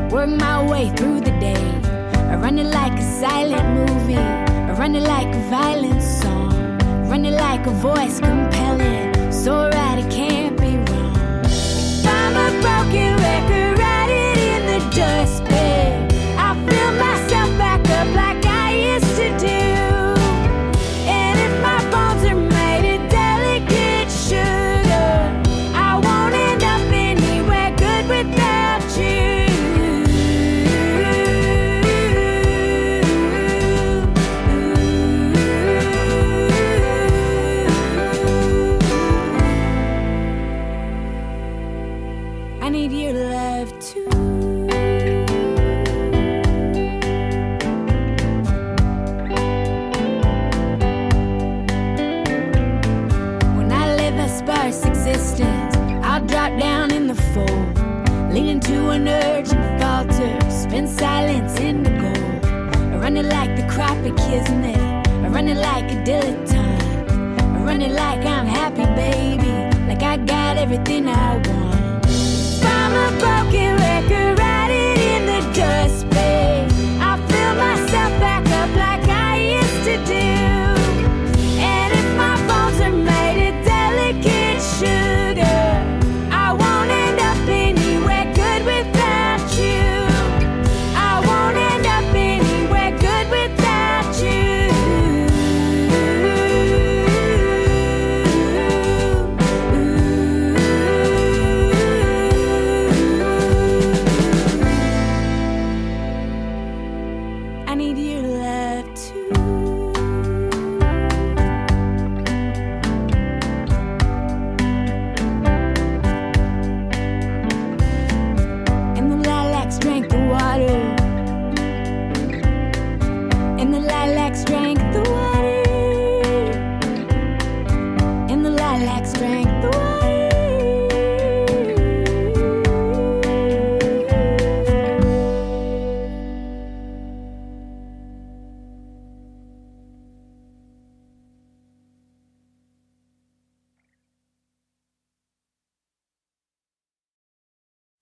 work my way through the day. I run it like a silent movie, I run it like a violent song, run it like a voice compelling, so right it can't be wrong. If I'm a broken record, write it in the dustbin. I fill myself back up like I used to do. And if my bones are made of delicate sugar, I won't end up anywhere good without you. I need your love too. When I live a sparse existence, I'll drop down in the fold, lean into an urge and falter, spin silence into gold. I run it like the crop of kismet, I run it like a dilettante, I run it like I'm happy, baby, like I got everything I want.